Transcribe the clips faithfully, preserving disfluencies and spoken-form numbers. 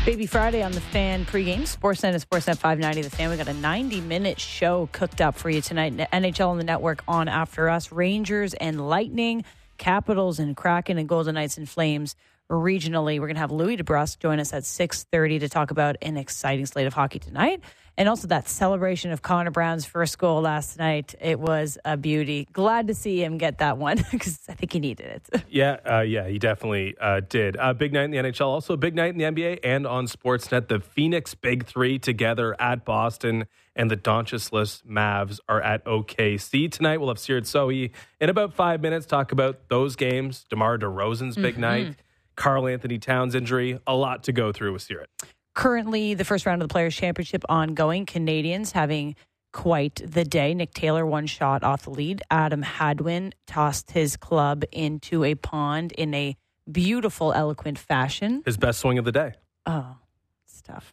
Baby Friday on the Fan pregame. Sportsnet and Sportsnet five ninety. The Fan. We got a ninety-minute show cooked up for you tonight. N H L on the network on after us. Rangers and Lightning, Capitals and Kraken, and Golden Knights and Flames regionally. We're going to have Louis DeBrusk join us at six thirty to talk about an exciting slate of hockey tonight. And also that celebration of Connor Brown's first goal last night. It was a beauty. Glad to see him get that one because I think he needed it. Yeah, uh, yeah, he definitely uh, did. Uh, big night in the N H L. Also a big night in the N B A and on Sportsnet. The Phoenix Big Three together at Boston, and the Doncic-less Mavs are at O K C. Tonight we'll have Sirit Sohi in about five minutes talk about those games. DeMar DeRozan's big mm-hmm. night. Karl Anthony Towns injury. A lot to go through with Sirit. Currently, the first round of the Players' Championship ongoing. Canadians having quite the day. Nick Taylor, one shot off the lead. Adam Hadwin tossed his club into a pond in a beautiful, eloquent fashion. His best swing of the day. Oh, it's tough.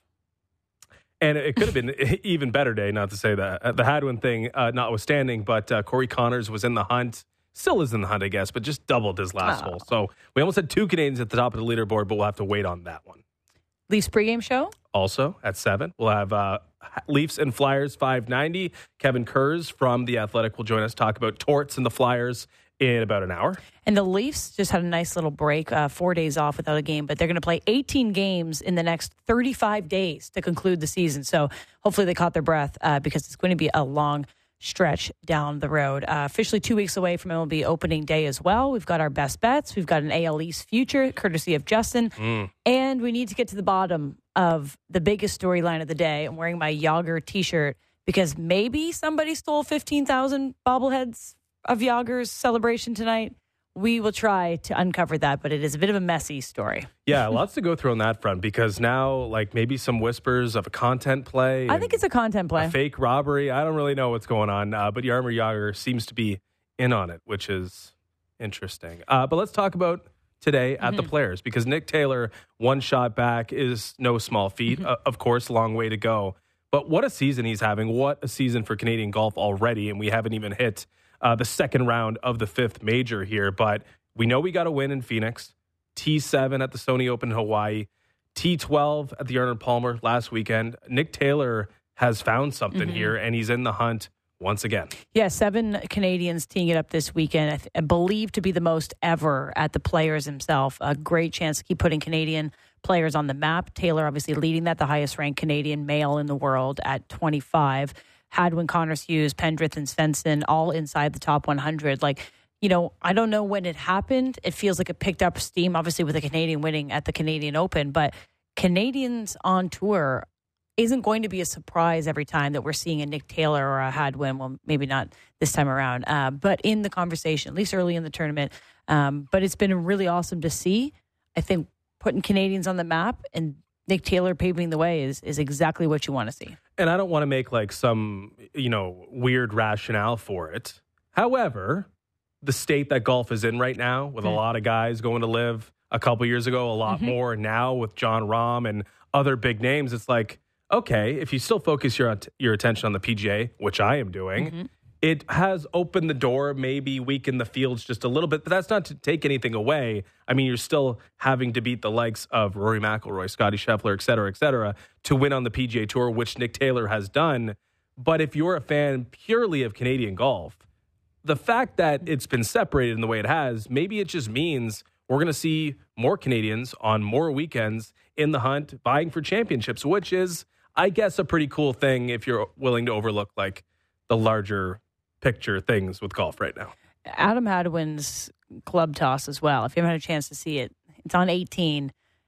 And it could have been an even better day, not to say that. The Hadwin thing uh, notwithstanding, but uh, Corey Connors was in the hunt. Still is in the hunt, I guess, but just doubled his last oh. hole. So we almost had two Canadians at the top of the leaderboard, but we'll have to wait on that one. Leafs pregame show? Also at seven. We'll have uh, Leafs and Flyers five ninety. Kevin Kurz from The Athletic will join us, talk about Torts and the Flyers in about an hour. And the Leafs just had a nice little break, uh, four days off without a game, but they're going to play eighteen games in the next thirty-five days to conclude the season. So hopefully they caught their breath uh, because it's going to be a long stretch down the road. Uh, officially two weeks away from M L B opening day as well. We've got our best bets. We've got an A L East future, courtesy of Justin. Mm. And we need to get to the bottom of the biggest storyline of the day. I'm wearing my Yager t-shirt because maybe somebody stole fifteen thousand bobbleheads of Yager's celebration tonight. We will try to uncover that, but it is a bit of a messy story. Yeah, lots to go through on that front because now, like, maybe some whispers of a content play. I think it's a content play. A fake robbery. I don't really know what's going on, uh, but Jaromir Jagr seems to be in on it, which is interesting. Uh, but let's talk about today at mm-hmm. the Players because Nick Taylor, one shot back, is no small feat. Mm-hmm. Uh, of course, long way to go. But what a season he's having. What a season for Canadian golf already, and we haven't even hit Uh, the second round of the fifth major here, but we know we got a win in Phoenix, T seven at the Sony Open in Hawaii, T twelve at the Arnold Palmer last weekend. Nick Taylor has found something mm-hmm. here, and he's in the hunt once again. Yeah, seven Canadians teeing it up this weekend, I, th- I believe to be the most ever at the Players himself. A great chance to keep putting Canadian players on the map. Taylor obviously leading that, the highest ranked Canadian male in the world at twenty-five. Hadwin, Connors, Hughes, Pendrith, and Svensson all inside the top one hundred. Like, you know, I don't know when it happened. It feels like it picked up steam, obviously, with a Canadian winning at the Canadian Open. But Canadians on tour isn't going to be a surprise every time that we're seeing a Nick Taylor or a Hadwin. Well, maybe not this time around, uh, but in the conversation, at least early in the tournament. Um, but it's been really awesome to see. I think putting Canadians on the map and Nick Taylor paving the way is is exactly what you want to see. And I don't want to make like some, you know, weird rationale for it. However, the state that golf is in right now, with mm-hmm. a lot of guys going to live a couple years ago, a lot mm-hmm. more now with John Rahm and other big names, it's like, okay, if you still focus your your attention on the P G A, which I am doing, mm-hmm. it has opened the door, maybe weakened the fields just a little bit, but that's not to take anything away. I mean, you're still having to beat the likes of Rory McIlroy, Scotty Scheffler, et cetera, et cetera, to win on the P G A Tour, which Nick Taylor has done. But if you're a fan purely of Canadian golf, the fact that it's been separated in the way it has, maybe it just means we're going to see more Canadians on more weekends in the hunt, vying for championships, which is, I guess, a pretty cool thing if you're willing to overlook like the larger picture things with golf right now. Adam Hadwin's club toss as well. If you haven't had a chance to see it, it's on eighteen,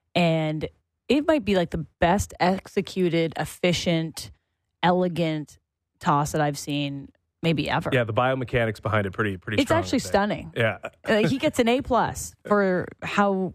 and it might be like the best executed, efficient, elegant toss that I've seen maybe ever. Yeah, the biomechanics behind it pretty pretty. It's strong, actually stunning. Yeah, uh, he gets an A plus for how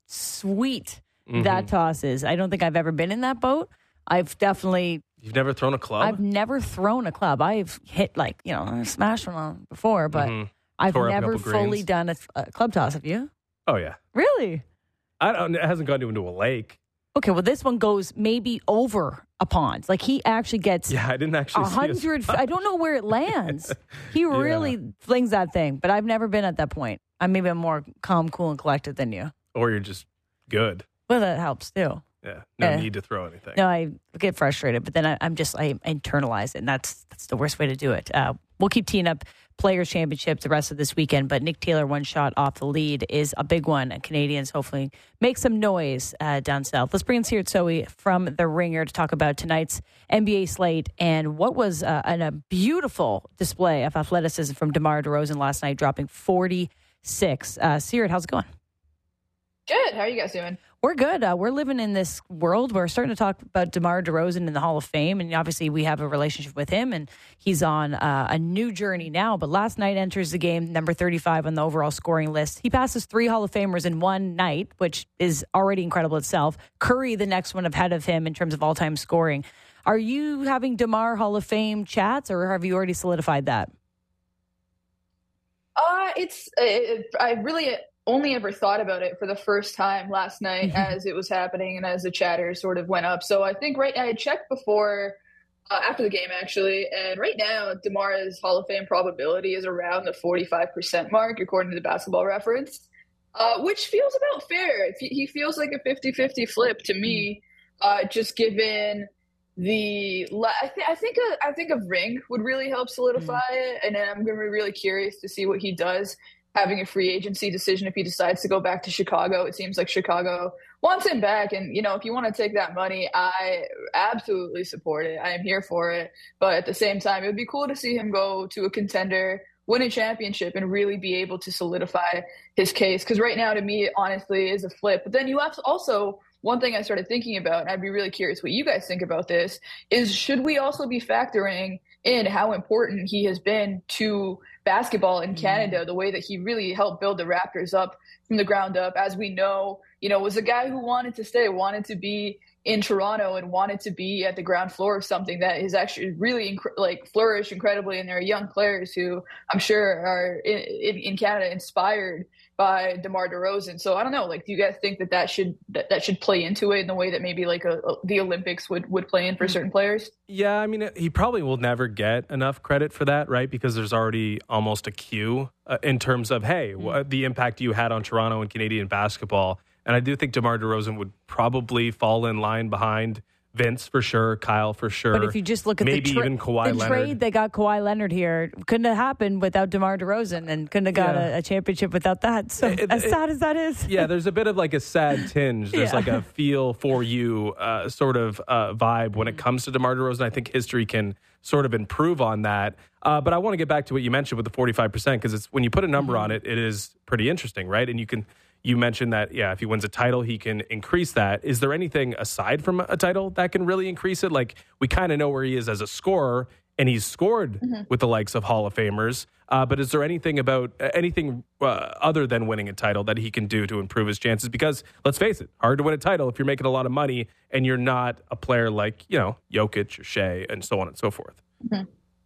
sweet mm-hmm. that toss is. I don't think I've ever been in that boat. I've definitely. You've never thrown a club? I've never thrown a club. I've hit like, you know, smashed one before, but mm-hmm. I've Tore never fully greens. done a, a club toss. Have you? Oh, yeah. Really? I don't. It hasn't gone into a lake. Okay, well, this one goes maybe over a pond. Like, he actually gets yeah, I didn't actually a hundred. I don't know where it lands. He yeah. really flings that thing, but I've never been at that point. I'm maybe I'm more calm, cool, and collected than you. Or you're just good. Well, that helps too. Yeah, no Uh, need to throw anything. No, I get frustrated, but then I, I'm just, I internalize it, and that's that's the worst way to do it. Uh, we'll keep teeing up Players' Championships the rest of this weekend, but Nick Taylor, one shot off the lead, is a big one. And Canadians hopefully make some noise uh, down south. Let's bring in Searat Sohi from The Ringer to talk about tonight's N B A slate and what was uh, an, a beautiful display of athleticism from DeMar DeRozan last night, dropping forty-six. Uh, Searat, how's it going? Good. How are you guys doing? We're good. Uh, we're living in this world. We're starting to talk about DeMar DeRozan in the Hall of Fame, and obviously we have a relationship with him, and he's on uh, a new journey now. But last night enters the game, number thirty-five on the overall scoring list. He passes three Hall of Famers in one night, which is already incredible itself. Curry, the next one ahead of him in terms of all-time scoring. Are you having DeMar Hall of Fame chats, or have you already solidified that? Uh, it's it, I really only ever thought about it for the first time last night as it was happening and as the chatter sort of went up. So I think right I had checked before, uh, after the game actually, and right now DeMar's Hall of Fame probability is around the forty-five percent mark according to the Basketball Reference, uh, which feels about fair. He feels like a fifty-fifty flip to me, uh, just given the I, th- I think a, I think a ring would really help solidify mm. it, and then I'm going to be really curious to see what he does having a free agency decision if he decides to go back to Chicago. It seems like Chicago wants him back, and you know, if you want to take that money, I absolutely support it. I am here for it, but at the same time, it would be cool to see him go to a contender, win a championship, and really be able to solidify his case. Because right now, to me, it honestly is a flip. But then you have to also, one thing I started thinking about, and I'd be really curious what you guys think about this, is should we also be factoring in how important he has been to basketball in Canada, the way that he really helped build the Raptors up from the ground up, as we know, you know, was a guy who wanted to stay, wanted to be in Toronto and wanted to be at the ground floor of something that is actually really inc- like flourished incredibly. And there are young players who I'm sure are in, in, in Canada inspired by DeMar DeRozan. So I don't know, like, do you guys think that that should that, that should play into it in the way that maybe like a, a, the Olympics would, would play in for certain players? Yeah, I mean, he probably will never get enough credit for that, right? Because there's already almost a queue uh, in terms of, hey, mm-hmm. what, the impact you had on Toronto and Canadian basketball. And I do think DeMar DeRozan would probably fall in line behind Vince for sure, Kyle for sure. But if you just look at maybe the, tra- even Kawhi the Leonard. trade that got Kawhi Leonard here, couldn't have happened without DeMar DeRozan, and couldn't have got yeah. a, a championship without that. So it, as it, sad as that is. Yeah, there's a bit of like a sad tinge. There's yeah. like a feel for you uh, sort of uh, vibe when it comes to DeMar DeRozan. I think history can sort of improve on that. Uh, but I want to get back to what you mentioned with the forty-five percent, because it's when you put a number mm-hmm. on it, it is pretty interesting, right? And you can... You mentioned that, yeah, if he wins a title, he can increase that. Is there anything aside from a title that can really increase it? Like, we kind of know where he is as a scorer, and he's scored mm-hmm. with the likes of Hall of Famers. Uh, but is there anything about anything uh, other than winning a title that he can do to improve his chances? Because let's face it, hard to win a title if you're making a lot of money and you're not a player like, you know, Jokic or Shea and so on and so forth. Mm-hmm.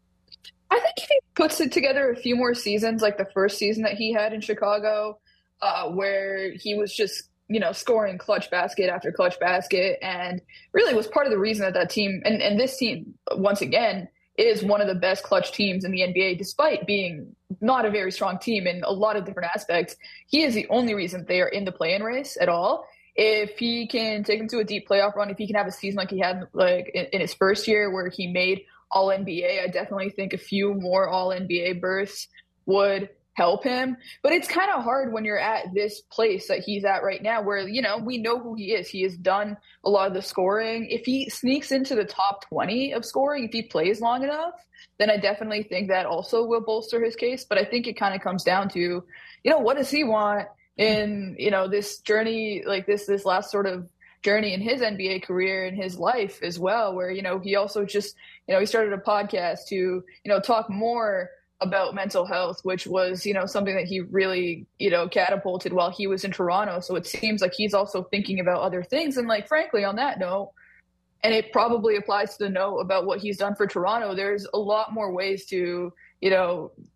I think if he puts it together a few more seasons, like the first season that he had in Chicago, Uh, where he was just, you know, scoring clutch basket after clutch basket, and really was part of the reason that that team, and, and this team, once again, is one of the best clutch teams in the N B A, despite being not a very strong team in a lot of different aspects. He is the only reason they are in the play-in race at all. If he can take them to a deep playoff run, if he can have a season like he had like in, in his first year where he made All N B A, I definitely think a few more All N B A berths would help him. But it's kind of hard when you're at this place that he's at right now where, you know, we know who he is. He has done a lot of the scoring. If he sneaks into the top twenty of scoring, if he plays long enough, then I definitely think that also will bolster his case. But I think it kind of comes down to, you know, what does he want in, you know, this journey, like this, this last sort of journey in his N B A career and his life as well, where, you know, he also just, you know, he started a podcast to, you know, talk more about mental health, which was, you know, something that he really, you know, catapulted while he was in Toronto. So it seems like he's also thinking about other things. And like, frankly, on that note, and it probably applies to the note about what he's done for Toronto, there's a lot more ways to, you know,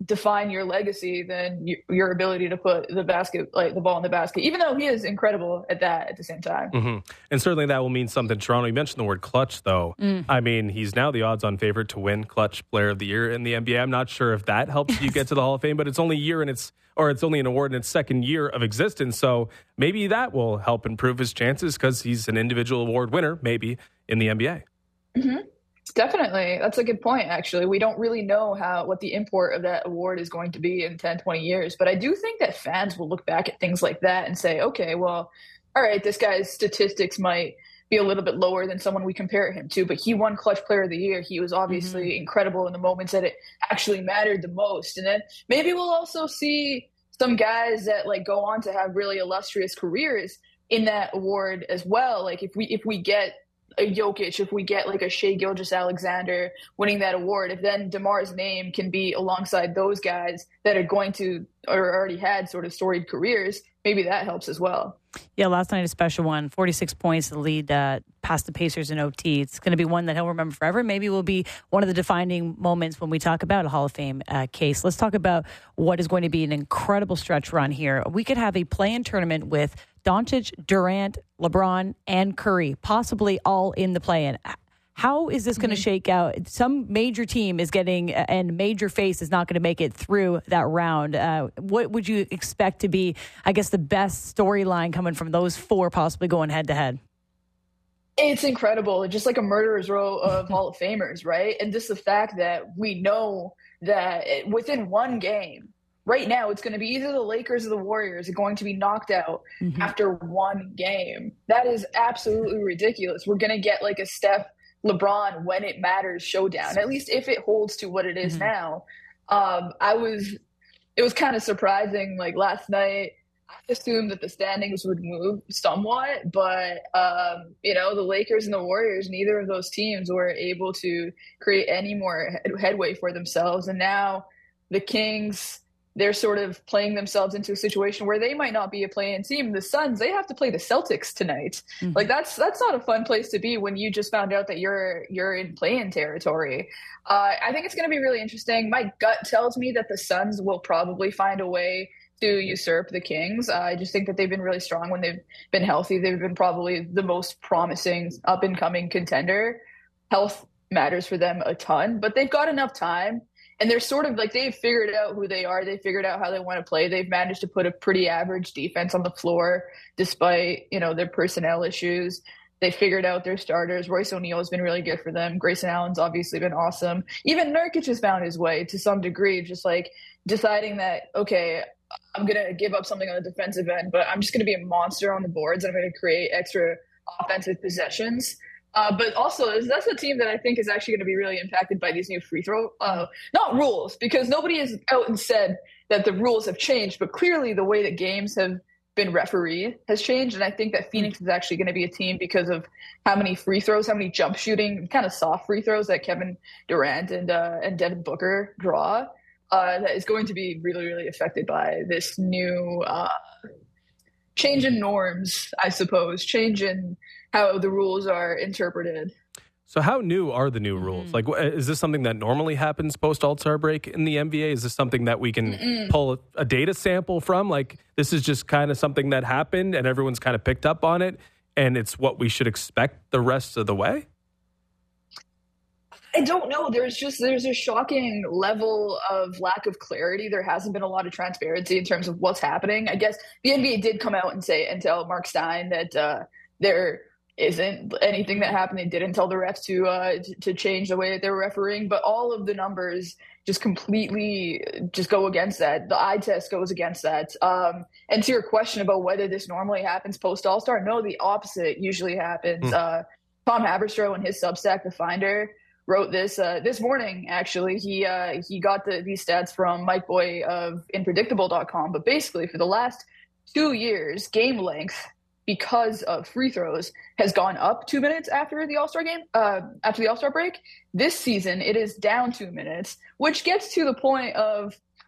define your legacy than y- your ability to put the basket, like the ball in the basket, even though he is incredible at that at the same time. Mm-hmm. And certainly that will mean something to Toronto. You mentioned the word clutch, though. Mm. I mean, he's now the odds-on favorite to win Clutch Player of the Year in the N B A. I'm not sure if that helps you get to the Hall of Fame, but it's only a year and it's, or it's only an award in its second year of existence. So maybe that will help improve his chances because he's an individual award winner, maybe in the N B A. Mm-hmm. Definitely. That's a good point, actually. We don't really know how what the import of that award is going to be in ten, twenty years. But I do think that fans will look back at things like that and say, okay, well, all right, this guy's statistics might be a little bit lower than someone we compare him to, but he won Clutch Player of the Year. He was obviously mm-hmm. incredible in the moments that it actually mattered the most. And then maybe we'll also see some guys that like go on to have really illustrious careers in that award as well. Like if we if we get a Jokic, if we get like a Shai Gilgeous-Alexander winning that award, if then DeMar's name can be alongside those guys that are going to or already had sort of storied careers, maybe that helps as well. Yeah, last night a special one, forty-six points, the lead uh, past the Pacers in O T. It's going to be one that he'll remember forever. Maybe will be one of the defining moments when we talk about a Hall of Fame uh, case. Let's talk about what is going to be an incredible stretch run here. We could have a play-in tournament with Doncic, Durant, LeBron, and Curry, possibly all in the play-in. How is this going to mm-hmm. shake out? Some major team is getting, and major face is not going to make it through that round. Uh, what would you expect to be, I guess, the best storyline coming from those four possibly going head-to-head? It's incredible. It's just like a murderer's row of Hall of Famers, right? And just the fact that we know that within one game, right now, it's going to be either the Lakers or the Warriors are going to be knocked out mm-hmm. after one game. That is absolutely ridiculous. We're going to get like a Steph, LeBron, when it matters showdown, at least if it holds to what it is mm-hmm. now. Um, I was, it was kind of surprising. Like last night, I assumed that the standings would move somewhat, but um, you know, the Lakers and the Warriors, neither of those teams were able to create any more headway for themselves. And now the Kings, they're sort of playing themselves into a situation where they might not be a play-in team. The Suns, they have to play the Celtics tonight. Mm-hmm. Like that's that's not a fun place to be when you just found out that you're you're in play-in territory. Uh, I think it's going to be really interesting. My gut tells me that the Suns will probably find a way to usurp the Kings. Uh, I just think that they've been really strong when they've been healthy. They've been probably the most promising up-and-coming contender. Health matters for them a ton, but they've got enough time. And they're sort of like, they've figured out who they are. They figured out how they want to play. They've managed to put a pretty average defense on the floor, despite, you know, their personnel issues. They figured out their starters. Royce O'Neal has been really good for them. Grayson Allen's obviously been awesome. Even Nurkic has found his way to some degree, just like deciding that, okay, I'm going to give up something on the defensive end, but I'm just going to be a monster on the boards. And I'm going to create extra offensive possessions. Uh, but also, that's a team that I think is actually going to be really impacted by these new free throw, uh, not rules, because nobody has out and said that the rules have changed, but clearly the way that games have been refereed has changed. And I think that Phoenix is actually going to be a team because of how many free throws, how many jump shooting, kind of soft free throws that Kevin Durant and uh, and Devin Booker draw, uh, that is going to be really, really affected by this new uh, change in norms, I suppose, change in how the rules are interpreted. So how new are the new rules? Mm. Like, is this something that normally happens post All-Star break in the N B A? Is this something that we can Mm-mm. pull a, a data sample from? Like, this is just kind of something that happened and everyone's kind of picked up on it and it's what we should expect the rest of the way? I don't know. There's just, there's a shocking level of lack of clarity. There hasn't been a lot of transparency in terms of what's happening. I guess the N B A did come out and say, and tell Mark Stein that uh, they're, isn't anything that happened. They didn't tell the refs to uh, to change the way that they were refereeing, but all of the numbers just completely just go against that. The eye test goes against that. Um, and to your question about whether this normally happens post All-Star, no, the opposite usually happens. Mm. Uh, Tom Haberstroh in his Substack, The Finder, wrote this uh, this morning. Actually, he uh, he got the, these stats from Mike Boy of Inpredictable dot com. But basically, for the last two years, game length, because of free throws, has gone up two minutes after the All-Star game, uh, after the All-Star break. This season, it is down two minutes, which gets to the point of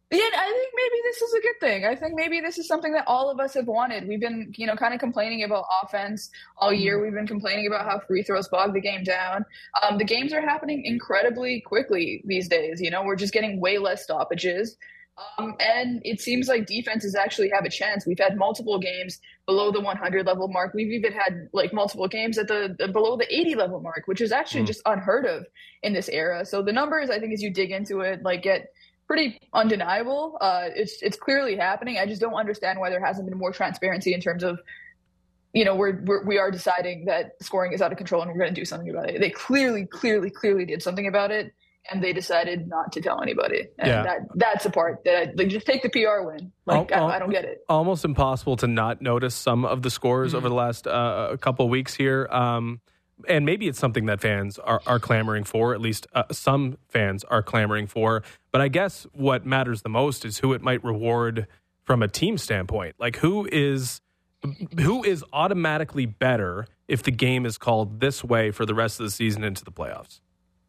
Yeah, I think maybe this is a good thing. I think maybe this is something that all of us have wanted. We've been, you know, kind of complaining about offense all year. We've been complaining about how free throws bog the game down. Um, the games are happening incredibly quickly these days. You know, we're just getting way less stoppages. Um, and it seems like defenses actually have a chance. We've had multiple games below the one hundred level mark. We've even had like multiple games at the, the below the eighty level mark, which is actually mm. just unheard of in this era. So the numbers, I think, as you dig into it, like get pretty undeniable. Uh, it's it's clearly happening. I just don't understand why there hasn't been more transparency in terms of, you know, we're, we're we are deciding that scoring is out of control and we're going to do something about it. They clearly, clearly, clearly did something about it, and they decided not to tell anybody. And yeah. that that's the part that I, like, just take the P R win. Like al- I, I don't get it. Almost impossible to not notice some of the scores mm-hmm. over the last uh, couple of weeks here. Um, And maybe it's something that fans are, are clamoring for, at least uh, some fans are clamoring for. But I guess what matters the most is who it might reward from a team standpoint. Like who is who is automatically better if the game is called this way for the rest of the season into the playoffs?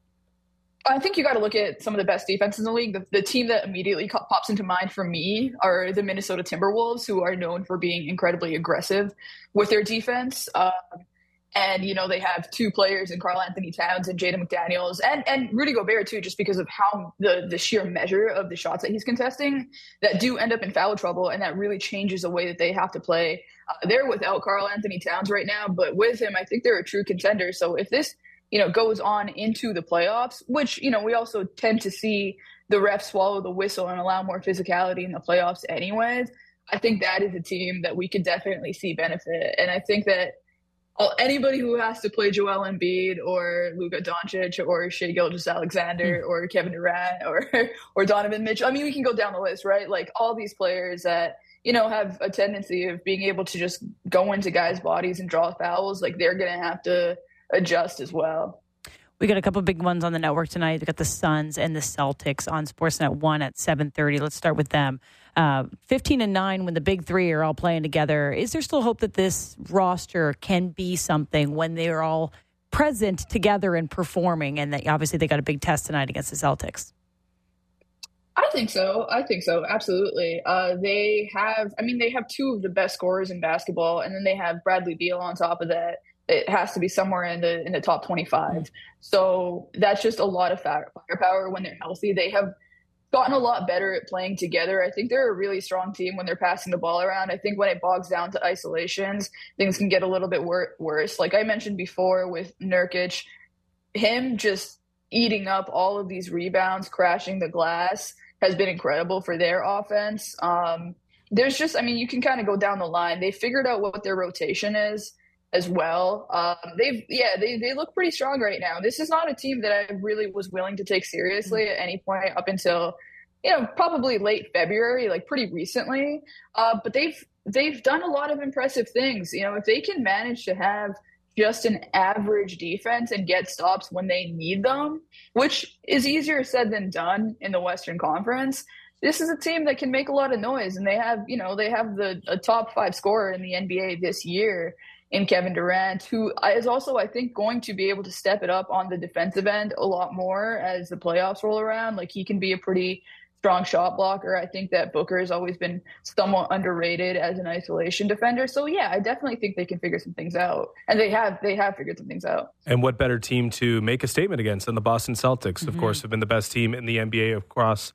I think you got to look at some of the best defenses in the league. The, the team that immediately pops into mind for me are the Minnesota Timberwolves, who are known for being incredibly aggressive with their defense. Um, And, you know, they have two players in Karl Anthony Towns and Jaden McDaniels and, and Rudy Gobert, too, just because of how the, the sheer measure of the shots that he's contesting that do end up in foul trouble. And that really changes the way that they have to play. Uh, they're without Karl Anthony Towns right now, but with him, I think they're a true contender. So if this, you know, goes on into the playoffs, which, you know, we also tend to see the refs swallow the whistle and allow more physicality in the playoffs anyways, I think that is a team that we could definitely see benefit. And I think that anybody who has to play Joel Embiid or Luka Doncic or Shai Gilgeous-Alexander mm. or Kevin Durant or or Donovan Mitchell. I mean, we can go down the list, right? Like all these players that, you know, have a tendency of being able to just go into guys' bodies and draw fouls. Like they're going to have to adjust as well. We got a couple of big ones on the network tonight. We got the Suns and the Celtics on Sportsnet one at seven thirty. Let's start with them. Uh, fifteen and nine when the big three are all playing together. Is there still hope that this roster can be something when they're all present together and performing? And that obviously they got a big test tonight against the Celtics. I think so. I think so. Absolutely. Uh, they have, I mean, they have two of the best scorers in basketball, and then they have Bradley Beal on top of that. It has to be somewhere in the in the top twenty-five. So that's just a lot of firepower when they're healthy. They have gotten a lot better at playing together. I think they're a really strong team when they're passing the ball around. I think when it bogs down to isolations, things can get a little bit wor- worse. Like I mentioned before with Nurkic, him just eating up all of these rebounds, crashing the glass has been incredible for their offense. Um, there's just, I mean, you can kind of go down the line. They figured out what their rotation is as well. Um, they've, yeah, they, they look pretty strong right now. This is not a team that I really was willing to take seriously at any point up until, you know, probably late February, like pretty recently. Uh, but they've, they've done a lot of impressive things. You know, if they can manage to have just an average defense and get stops when they need them, which is easier said than done in the Western Conference, this is a team that can make a lot of noise. And they have, you know, they have the a top five scorer in the N B A this year in Kevin Durant, who is also, I think, going to be able to step it up on the defensive end a lot more as the playoffs roll around. Like, he can be a pretty strong shot blocker. I think that Booker has always been somewhat underrated as an isolation defender. So, yeah, I definitely think they can figure some things out. And they have they have figured some things out. And what better team to make a statement against than the Boston Celtics, mm-hmm. of course, have been the best team in the N B A across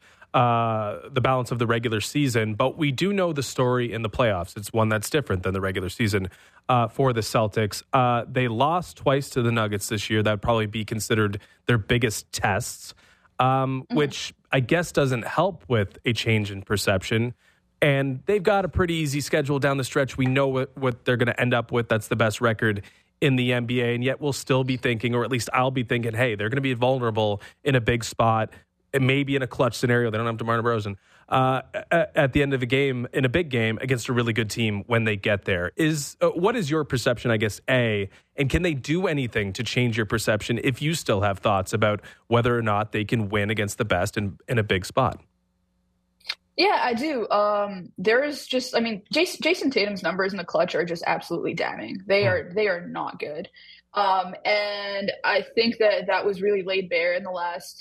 Uh, the balance of the regular season. But we do know the story in the playoffs. It's one that's different than the regular season uh, for the Celtics. Uh, they lost twice to the Nuggets this year. That would probably be considered their biggest tests, um, mm-hmm. which I guess doesn't help with a change in perception. And they've got a pretty easy schedule down the stretch. We know what, what they're going to end up with. That's the best record in the N B A. And yet we'll still be thinking, or at least I'll be thinking, hey, they're going to be vulnerable in a big spot. Maybe in a clutch scenario, they don't have DeMar DeRozan uh, at the end of a game, in a big game against a really good team when they get there. Is uh, what is your perception, I guess, A, and can they do anything to change your perception if you still have thoughts about whether or not they can win against the best in, in a big spot? Yeah, I do. Um, there's just, I mean, Jason, Jason Tatum's numbers in the clutch are just absolutely damning. They are, they are not good. Um, and I think that that was really laid bare in the last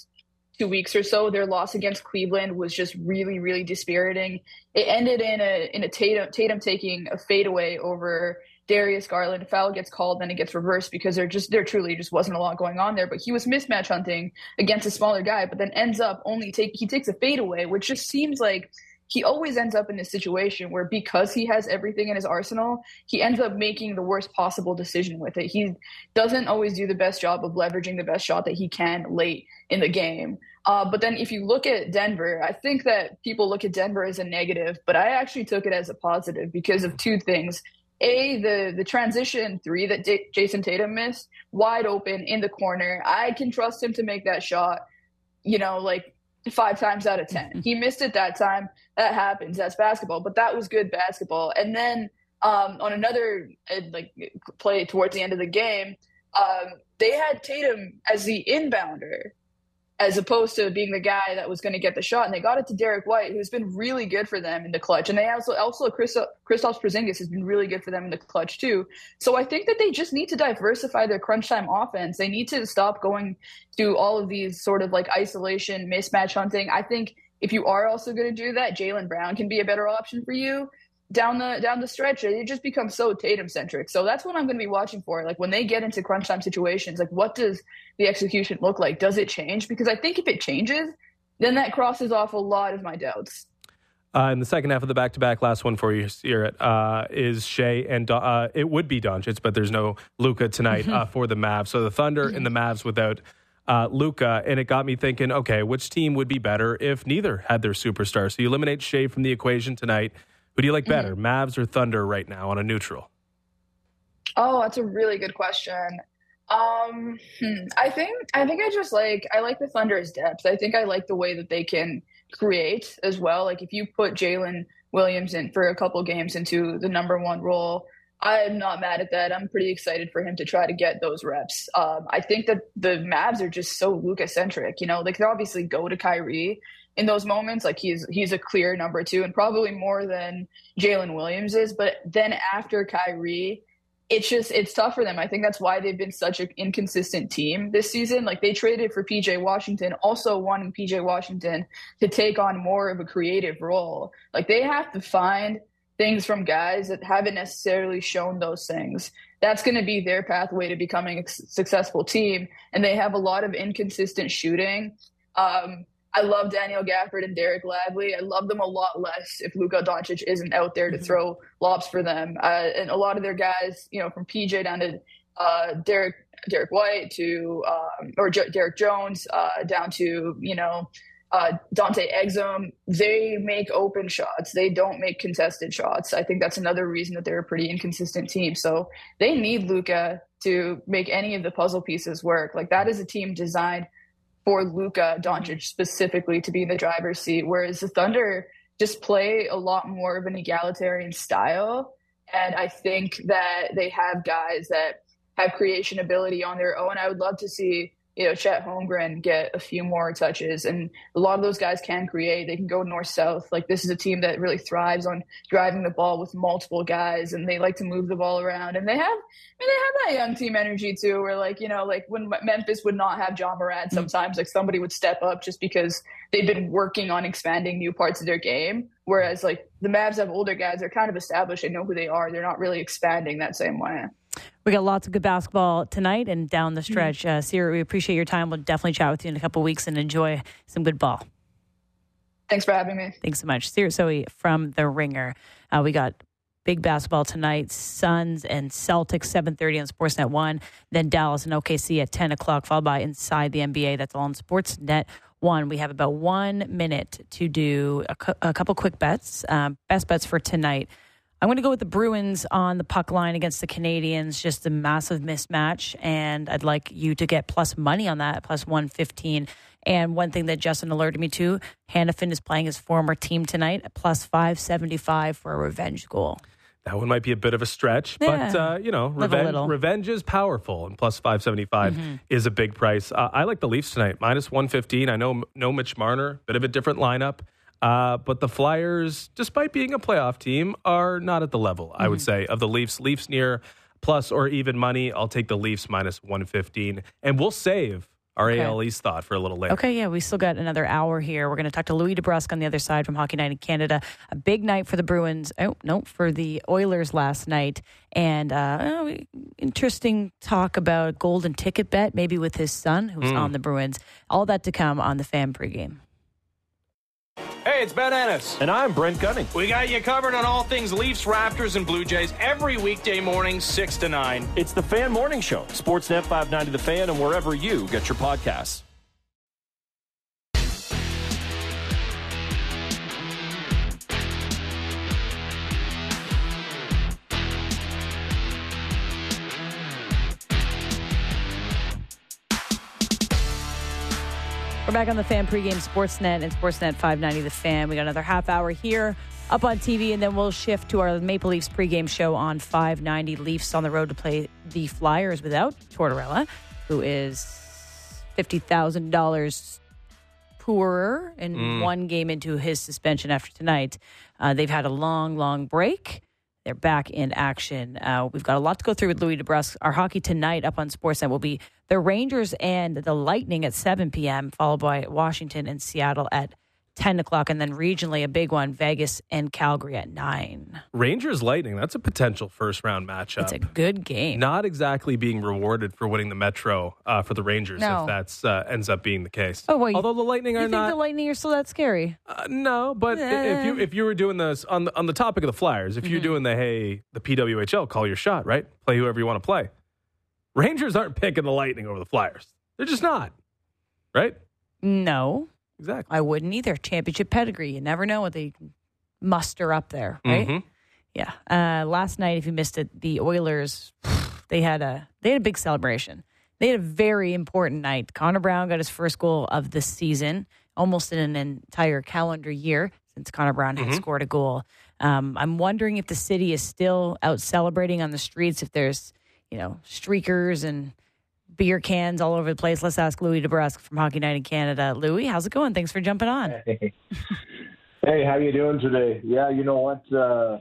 two weeks or so. Their loss against Cleveland was just really, really dispiriting. It ended in a in a Tatum, Tatum taking a fadeaway over Darius Garland. A foul gets called, then it gets reversed because there just there truly just wasn't a lot going on there. But he was mismatch hunting against a smaller guy, but then ends up only take he takes a fadeaway, which just seems like he always ends up in this situation where because he has everything in his arsenal, he ends up making the worst possible decision with it. He doesn't always do the best job of leveraging the best shot that he can late in the game. Uh, but then if you look at Denver, I think that people look at Denver as a negative, but I actually took it as a positive because of two things. A, the, the transition three that D- Jason Tatum missed, wide open in the corner. I can trust him to make that shot, you know, like five times out of ten. He missed it that time. That happens. That's basketball. But that was good basketball. And then um, on another uh, like play towards the end of the game, um, they had Tatum as the inbounder as opposed to being the guy that was going to get the shot. And they got it to Derek White, who's been really good for them in the clutch. And they also, also Kristaps Porzingis has been really good for them in the clutch too. So I think that they just need to diversify their crunch time offense. They need to stop going to all of these sort of like isolation, mismatch hunting. I think if you are also going to do that, Jaylen Brown can be a better option for you down the down the stretch. It just becomes so Tatum centric. So that's what I'm going to be watching for. Like when they get into crunch time situations, like what does the execution look like? Does it change? Because I think if it changes, then that crosses off a lot of my doubts. Uh, in the second half of the back-to-back, last one for you, hear it, uh, is Shea and uh, it would be Doncic, but there's no Luka tonight uh, for the Mavs. So the Thunder and the Mavs without uh, Luka, and it got me thinking, okay, which team would be better if neither had their superstar? So you eliminate Shea from the equation tonight. Who do you like better, mm-hmm. Mavs or Thunder right now on a neutral? Oh, that's a really good question. Um, hmm, I think I think I just like I like the Thunder's depth. I think I like the way that they can create as well. Like if you put Jalen Williams in for a couple games into the number one role, I'm not mad at that. I'm pretty excited for him to try to get those reps. Um, I think that the Mavs are just so Luka-centric. You know, like they obviously go to Kyrie in those moments. Like he's he's a clear number two and probably more than Jalen Williams is. But then after Kyrie, it's just it's tough for them. I think that's why they've been such an inconsistent team this season. Like they traded for P J Washington, also wanting P J Washington to take on more of a creative role. Like they have to find things from guys that haven't necessarily shown those things. That's going to be their pathway to becoming a successful team. And they have a lot of inconsistent shooting. Um, I love Daniel Gafford and Derek Lively. I love them a lot less if Luka Doncic isn't out there to mm-hmm. throw lobs for them. Uh, and a lot of their guys, you know, from P J down to uh, Derek Derek White to um, or J- Derek Jones uh, down to you know uh, Dante Exum, they make open shots. They don't make contested shots. I think that's another reason that they're a pretty inconsistent team. So they need Luka to make any of the puzzle pieces work. Like that is a team designed for Luka Doncic specifically to be in the driver's seat, whereas the Thunder just play a lot more of an egalitarian style. And I think that they have guys that have creation ability on their own. I would love to see, you know, Chet Holmgren get a few more touches. And a lot of those guys can create. They can go north-south. Like this is a team that really thrives on driving the ball with multiple guys, and they like to move the ball around. And they have, I mean, they have that young team energy too, where like, you know, like when Memphis would not have John Morant, sometimes like somebody would step up just because they've been working on expanding new parts of their game. Whereas like the Mavs have older guys, they're kind of established. They know who they are. They're not really expanding that same way. We got lots of good basketball tonight and down the stretch. Mm-hmm. Uh, Sierra, we appreciate your time. We'll definitely chat with you in a couple of weeks and enjoy some good ball. Thanks for having me. Thanks so much. Sierra Soe from The Ringer. Uh, we got big basketball tonight. Suns and Celtics, seven thirty on Sportsnet one. Then Dallas and O K C at ten o'clock, followed by Inside the N B A. That's all on Sportsnet one. We have about one minute to do a, cu- a couple quick bets. Um, best bets for tonight. I'm going to go with the Bruins on the puck line against the Canadians. Just a massive mismatch, and I'd like you to get plus money on that, plus one fifteen. And one thing that Justin alerted me to, Hanifin is playing his former team tonight at plus five seventy-five for a revenge goal. That one might be a bit of a stretch, yeah. but, uh, you know, revenge, revenge is powerful, and plus five seventy-five mm-hmm. is a big price. Uh, I like the Leafs tonight, minus one fifteen. I know no Mitch Marner, bit of a different lineup. Uh, but the Flyers, despite being a playoff team, are not at the level, mm-hmm. I would say, of the Leafs. Leafs near plus or even money. I'll take the Leafs minus one fifteen. And we'll save our Okay. A L East thought for a little later. Okay, yeah, we still got another hour here. We're going to talk to Louis DeBrusk on the other side from Hockey Night in Canada. A big night for the Bruins. Oh, no, for the Oilers last night. And uh, interesting talk about golden ticket bet, maybe with his son, who's Mm. on the Bruins. All that to come on the Fan pregame. Hey, it's Ben Ennis. And I'm Brent Gunning. We got you covered on all things Leafs, Raptors, and Blue Jays every weekday morning, six to nine. It's the Fan Morning Show. Sportsnet five ninety The Fan and wherever you get your podcasts. We're back on the Fan pregame, Sportsnet and Sportsnet five ninety The Fan. We got another half hour here up on T V, and then we'll shift to our Maple Leafs pregame show on five ninety. Leafs on the road to play the Flyers without Tortorella, who is fifty thousand dollars poorer in Mm. one game into his suspension after tonight. Uh, they've had a long, long break. They're back in action. Uh, we've got a lot to go through with Louis DeBrusk. Our hockey tonight up on Sportsnet will be the Rangers and the Lightning at seven p.m., followed by Washington and Seattle at ten o'clock, and then regionally a big one, Vegas and Calgary at nine. Rangers Lightning, that's a potential first round matchup. It's a good game. Not exactly being rewarded for winning the Metro uh, for the Rangers No. if that's uh, ends up being the case. Oh, well, you- Although the Lightning You are think not. the Lightning are still that scary? Uh, no, but i- if you if you were doing this on the on the topic of the Flyers, if you're Mm-hmm. doing the hey the P W H L, call your shot, right? Play whoever you want to play. Rangers aren't picking the Lightning over the Flyers. They're just not, right? No, Exactly. I wouldn't either. Championship pedigree. You never know what they muster up there, right? Mhm. Yeah. Uh, last night, if you missed it, the Oilers they had a they had a big celebration. They had a very important night. Connor Brown got his first goal of the season, almost in an entire calendar year since Connor Brown had scored a goal. Um, I'm wondering if the city is still out celebrating on the streets. If there's you know streakers and beer cans all over the place. Let's ask Louis DeBrusk from Hockey Night in Canada. Louis, how's it going? Thanks for jumping on. Hey, hey, how you doing today? Yeah, you know what? Uh,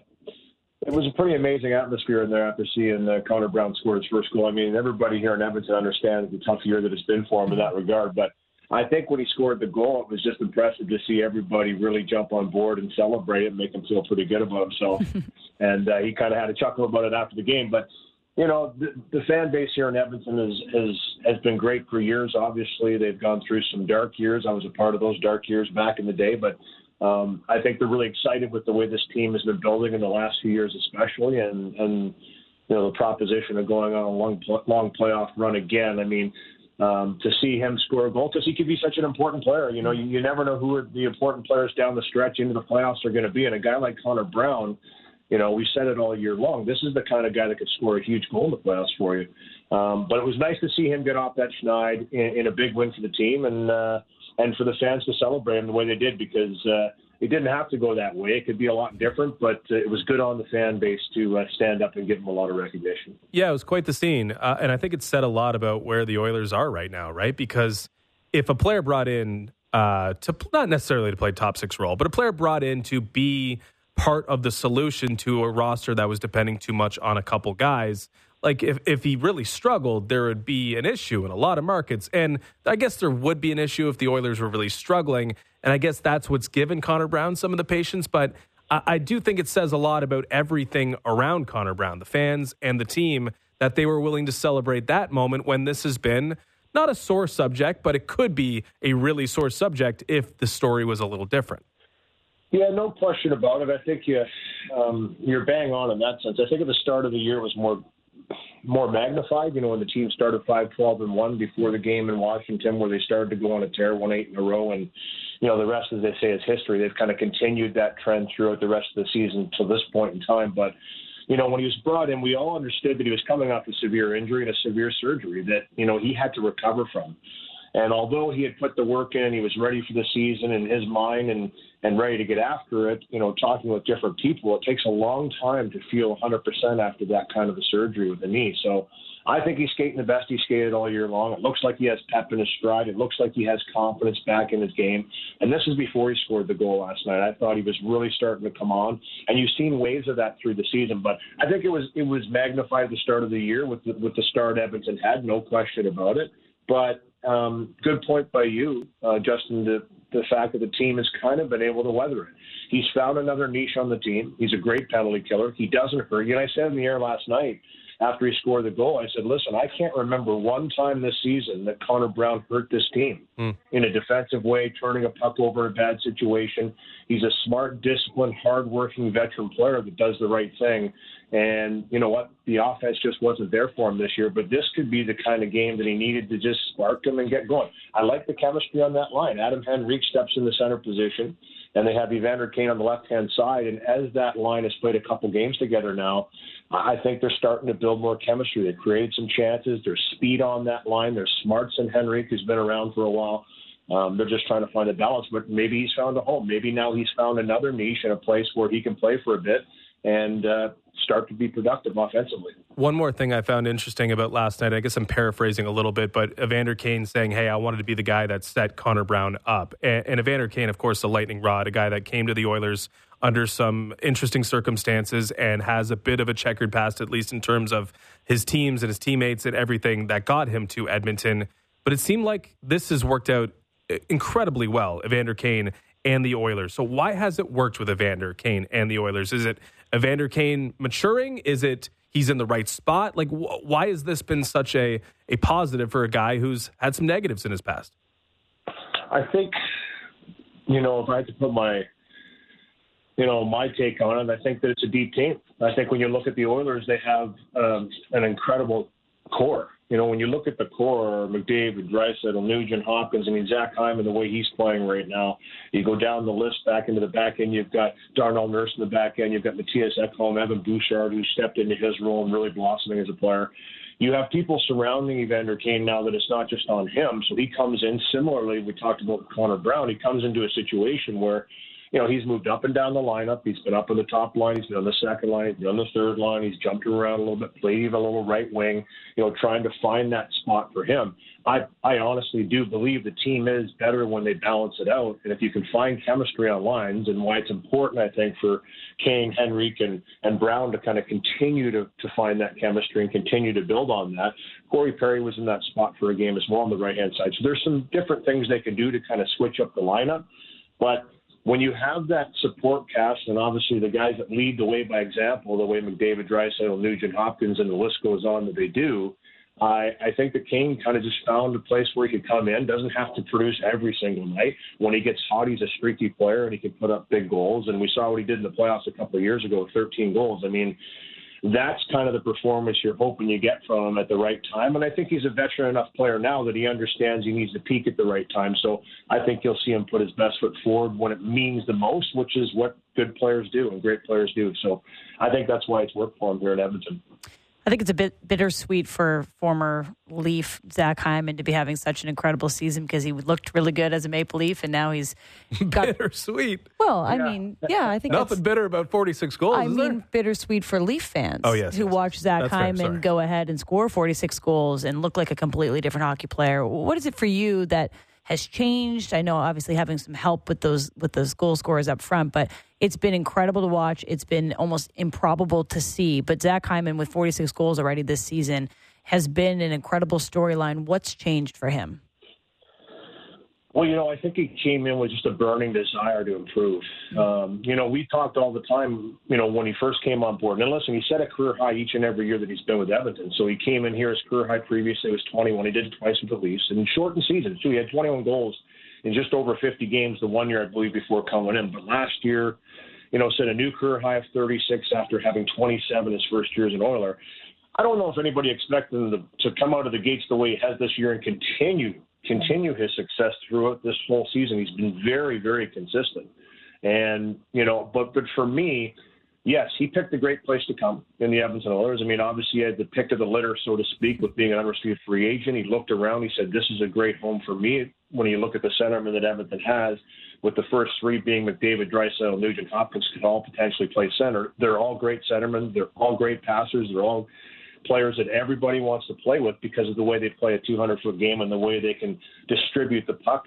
it was a pretty amazing atmosphere in there after seeing uh, Connor Brown score his first goal. I mean, everybody here in Edmonton understands the tough year that it's been for him in that regard. But I think when he scored the goal, it was just impressive to see everybody really jump on board and celebrate it and make him feel pretty good about himself. and uh, he kind of had a chuckle about it after the game. But you know, the, the fan base here in Edmonton is, is, has been great for years. Obviously, they've gone through some dark years. I was a part of those dark years back in the day. But um, I think they're really excited with the way this team has been building in the last few years especially. And, and you know, the proposition of going on a long, long playoff run again. I mean, um, to see him score a goal, because he could be such an important player. You know, you, you never know who the important players down the stretch into the playoffs are going to be. And a guy like Connor Brown, you know, we said it all year long. This is the kind of guy that could score a huge goal in the playoffs for you. Um, but it was nice to see him get off that schneid in, in a big win for the team and uh, and for the fans to celebrate him the way they did, because uh, it didn't have to go that way. It could be a lot different, but uh, it was good on the fan base to uh, stand up and give him a lot of recognition. Yeah, it was quite the scene. Uh, and I think it said a lot about where the Oilers are right now, right? Because if a player brought in uh, to not necessarily to play top six role, but a player brought in to be part of the solution to a roster that was depending too much on a couple guys. Like if, if he really struggled, there would be an issue in a lot of markets. And I guess there would be an issue if the Oilers were really struggling. And I guess that's what's given Connor Brown some of the patience. But I, I do think it says a lot about everything around Connor Brown, the fans and the team, that they were willing to celebrate that moment when this has been not a sore subject, but it could be a really sore subject if the story was a little different. Yeah, no question about it. I think you, um, you're bang on in that sense. I think at the start of the year it was more more magnified, you know, when the team started five twelve and one before the game in Washington where they started to go on a tear, won eight in a row. And, you know, the rest, as they say, is history. They've kind of continued that trend throughout the rest of the season to this point in time. But, you know, when he was brought in, we all understood that he was coming off a severe injury and a severe surgery that, you know, he had to recover from. And although he had put the work in, he was ready for the season in his mind and, and ready to get after it, you know, talking with different people, it takes a long time to feel one hundred percent after that kind of a surgery with the knee. So I think he's skating the best he skated all year long. It looks like he has pep in his stride. It looks like he has confidence back in his game. And this is before he scored the goal last night. I thought he was really starting to come on. And you've seen waves of that through the season. But I think it was it was magnified at the start of the year with the, with the start Edmonton had, no question about it. But um, good point by you, uh, Justin, the, the fact that the team has kind of been able to weather it. He's found another niche on the team. He's a great penalty killer. He doesn't hurt you. And I said in the air last night, after he scored the goal, I said, listen, I can't remember one time this season that Connor Brown hurt this team mm. in a defensive way, turning a puck over in a bad situation. He's a smart, disciplined, hardworking veteran player that does the right thing. And you know what? The offense just wasn't there for him this year, but this could be the kind of game that he needed to just spark him and get going. I like the chemistry on that line. Adam Henrique steps in the center position, and they have Evander Kane on the left-hand side. And as that line has played a couple games together now, I think they're starting to build more chemistry. They created some chances. There's speed on that line. There's smarts in Henrique, who's been around for a while. Um, they're just trying to find a balance, but maybe he's found a home. Maybe now he's found another niche in a place where he can play for a bit and uh, start to be productive offensively. One more thing I found interesting about last night, I guess I'm paraphrasing a little bit, but Evander Kane saying, hey, I wanted to be the guy that set Connor Brown up. And, and Evander Kane, of course, the lightning rod, a guy that came to the Oilers under some interesting circumstances and has a bit of a checkered past, at least in terms of his teams and his teammates and everything that got him to Edmonton. But it seemed like this has worked out incredibly well, Evander Kane and the Oilers. So why has it worked with Evander Kane and the Oilers? Is it Evander Kane maturing? Is it he's in the right spot? Like, wh- why has this been such a, a positive for a guy who's had some negatives in his past? I think, you know, if I had to put my, you know, my take on it, I think that it's a deep team. I think when you look at the Oilers, they have um, an incredible core. You know, when you look at the core, McDavid, Draisaitl, Nugent, Hopkins, I mean, Zach Hyman, the way he's playing right now, you go down the list back into the back end, you've got Darnell Nurse in the back end, you've got Matthias Ekholm, Evan Bouchard, who stepped into his role and really blossoming as a player. You have people surrounding Evander Kane now that it's not just on him, so he comes in similarly. We talked about Connor Brown. He comes into a situation where, you know, he's moved up and down the lineup. He's been up on the top line. He's been on the second line. He's been on the third line. He's jumped around a little bit, played even a little right wing, you know, trying to find that spot for him. I, I honestly do believe the team is better when they balance it out. And if you can find chemistry on lines, and why it's important, I think, for Kane, Henrique, and, and Brown to kind of continue to, to find that chemistry and continue to build on that. Corey Perry was in that spot for a game as well on the right-hand side. So there's some different things they can do to kind of switch up the lineup. But when you have that support cast, and obviously the guys that lead the way by example, the way McDavid, Draisaitl, Nugent, Hopkins, and the list goes on that they do, I, I think that Kane kind of just found a place where he could come in, doesn't have to produce every single night. When he gets hot, he's a streaky player, and he can put up big goals. And we saw what he did in the playoffs a couple of years ago with thirteen goals. I mean, that's kind of the performance you're hoping you get from him at the right time. And I think he's a veteran enough player now that he understands he needs to peak at the right time. So I think you'll see him put his best foot forward when it means the most, which is what good players do and great players do. So I think that's why it's worked for him here in Edmonton. I think it's a bit bittersweet for former Leaf Zach Hyman to be having such an incredible season because he looked really good as a Maple Leaf, and now he's got... bittersweet. Well, I yeah. mean, yeah, I think nothing bitter about forty-six goals. I is mean, there? bittersweet for Leaf fans. Oh yes, who yes. watch Zach That's Hyman fair, go ahead and score forty-six goals and look like a completely different hockey player. What is it for you that has changed? I know, obviously, having some help with those with those goal scorers up front, but it's been incredible to watch. It's been almost improbable to see. But Zach Hyman, with forty-six goals already this season, has been an incredible storyline. What's changed for him? Well, you know, I think he came in with just a burning desire to improve. Um, you know, we talked all the time, you know, when he first came on board. And listen, he set a career high each and every year that he's been with Edmonton. So he came in here, his career high previously was twenty-one. He did it twice with the Leafs. And in shortened seasons, too, he had twenty-one goals in just over fifty games the one year, I believe, before coming in. But last year, you know, set a new career high of thirty-six after having twenty-seven his first year as an Oiler. I don't know if anybody expected him to, to come out of the gates the way he has this year and continue continue his success throughout this whole season. He's been very, very consistent. And, you know, but but for me, yes, he picked a great place to come in the Edmonton Oilers. I mean, obviously he had the pick of the litter, so to speak, with being an unrestricted free agent. He looked around. He said, this is a great home for me. When you look at the centermen that Edmonton has, with the first three being McDavid, Draisaitl, Nugent, Hopkins, could all potentially play center. They're all great centermen. They're all great passers. They're all players that everybody wants to play with because of the way they play a two hundred foot game and the way they can distribute the puck.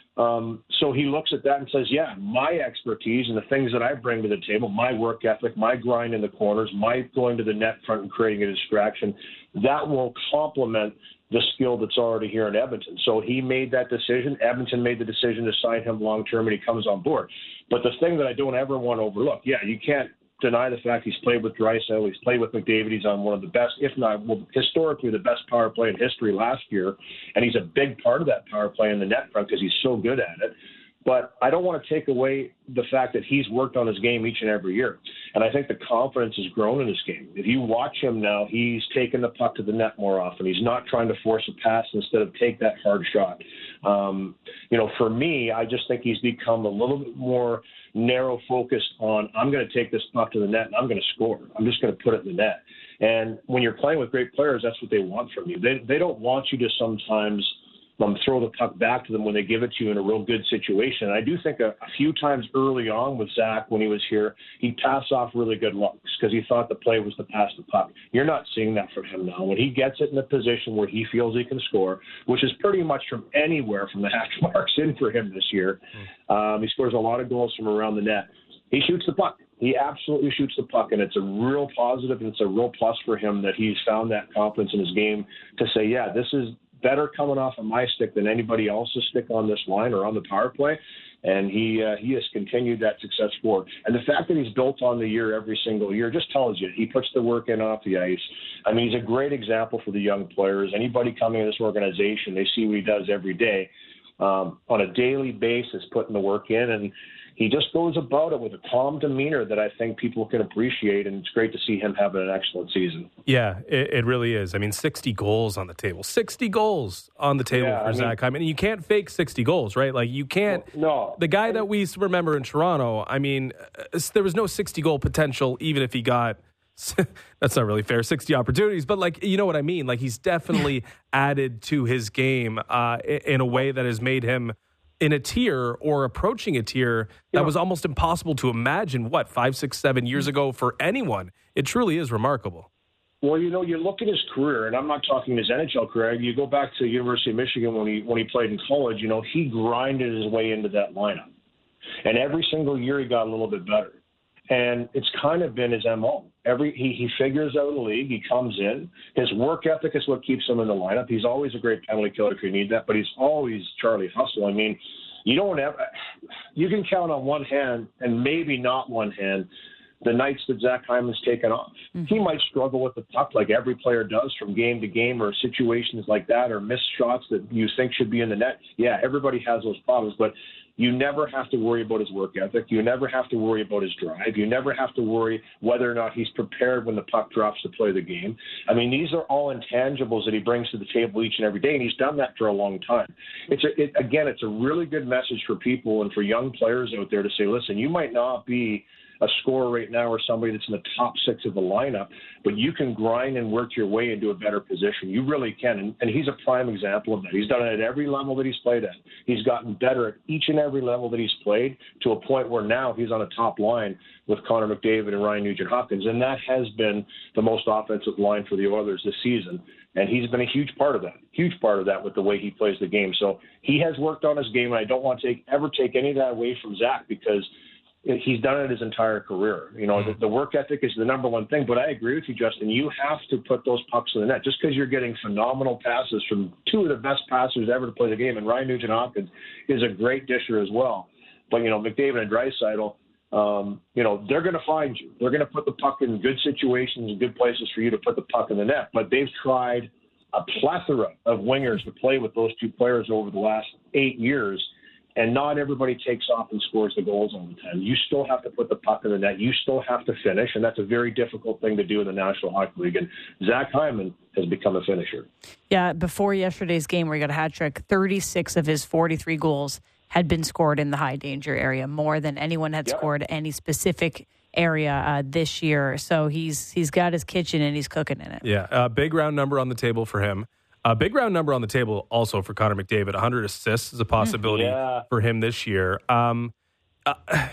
Um, so he looks at that and says, yeah, my expertise and the things that I bring to the table, my work ethic, my grind in the corners, my going to the net front and creating a distraction, that will complement the skill that's already here in Edmonton. So he made that decision. Edmonton made the decision to sign him long-term, and he comes on board. But the thing that I don't ever want to overlook, yeah, you can't deny the fact he's played with Draisaitl, he's played with McDavid, he's on one of the best, if not well, historically the best power play in history last year, and he's a big part of that power play in the net front because he's so good at it. But I don't want to take away the fact that he's worked on his game each and every year. And I think the confidence has grown in his game. If you watch him now, he's taking the puck to the net more often. He's not trying to force a pass instead of take that hard shot. Um, you know, for me, I just think he's become a little bit more narrow focused on, I'm going to take this puck to the net and I'm going to score. I'm just going to put it in the net. And when you're playing with great players, that's what they want from you. They, they don't want you to sometimes Um, throw the puck back to them when they give it to you in a real good situation. And I do think a, a few times early on with Zach when he was here, he'd pass off really good looks because he thought the play was to pass the puck. You're not seeing that from him now. When he gets it in a position where he feels he can score, which is pretty much from anywhere from the hash marks in for him this year, um, he scores a lot of goals from around the net. He shoots the puck. He absolutely shoots the puck, and it's a real positive and it's a real plus for him that he's found that confidence in his game to say, yeah, this is better coming off of my stick than anybody else's stick on this line or on the power play. And he uh, he has continued that success forward. And the fact that he's built on the year every single year just tells you he puts the work in off the ice. I mean, he's a great example for the young players. Anybody coming in this organization, they see what he does every day um, on a daily basis, putting the work in. And he just goes about it with a calm demeanor that I think people can appreciate, and it's great to see him having an excellent season. Yeah, it, it really is. I mean, sixty goals on the table. sixty goals on the table yeah, for I Zach mean, Hyman. You can't fake sixty goals, right? Like, you can't. No. The guy that we remember in Toronto, I mean, there was no sixty-goal potential even if he got, that's not really fair, sixty opportunities. But, like, you know what I mean? Like, he's definitely added to his game uh, in a way that has made him in a tier or approaching a tier that yeah. was almost impossible to imagine, what, five, six, seven years ago for anyone. It truly is remarkable. Well, you know, you look at his career, and I'm not talking his N H L career. You go back to University of Michigan when he when he played in college, you know, he grinded his way into that lineup. And every single year he got a little bit better. And it's kind of been his M O. Every he, he figures out a league, he comes in. His work ethic is what keeps him in the lineup. He's always a great penalty killer if you need that, but he's always Charlie Hustle. I mean, you don't have you can count on one hand and maybe not one hand the nights that Zach Hyman's taken off. Mm-hmm. He might struggle with the puck like every player does from game to game, or situations like that, or missed shots that you think should be in the net. Yeah, everybody has those problems, but you never have to worry about his work ethic. You never have to worry about his drive. You never have to worry whether or not he's prepared when the puck drops to play the game. I mean, these are all intangibles that he brings to the table each and every day, and he's done that for a long time. It's a, it, again, it's a really good message for people and for young players out there to say, listen, you might not be a scorer right now or somebody that's in the top six of the lineup, but you can grind and work your way into a better position. You really can. And, and he's a prime example of that. He's done it at every level that he's played at. He's gotten better at each and every level that he's played to a point where now he's on a top line with Connor McDavid and Ryan Nugent-Hopkins. And that has been the most offensive line for the Oilers this season. And he's been a huge part of that, huge part of that with the way he plays the game. So he has worked on his game, and I don't want to take, ever take any of that away from Zach, because he's done it his entire career. You know, the, the work ethic is the number one thing. But I agree with you, Justin. You have to put those pucks in the net. Just because you're getting phenomenal passes from two of the best passers ever to play the game, and Ryan Nugent-Hopkins is a great disher as well. But, you know, McDavid and Draisaitl, um, you know, they're going to find you. They're going to put the puck in good situations and good places for you to put the puck in the net. But they've tried a plethora of wingers to play with those two players over the last eight years. And not everybody takes off and scores the goals all the time. You still have to put the puck in the net. You still have to finish, and that's a very difficult thing to do in the National Hockey League. And Zach Hyman has become a finisher. Yeah, before yesterday's game where he got a hat trick, thirty-six of his forty-three goals had been scored in the high danger area, more than anyone had yep. scored any specific area uh, this year. So he's he's got his kitchen and he's cooking in it. Yeah, a uh, big round number on the table for him. A big round number on the table also for Connor McDavid. one hundred assists is a possibility yeah. for him this year. Um, uh,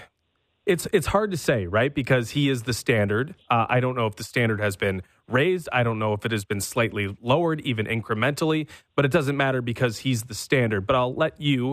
it's it's hard to say, right? Because he is the standard. Uh, I don't know if the standard has been raised. I don't know if it has been slightly lowered, even incrementally. But it doesn't matter because he's the standard. But I'll let you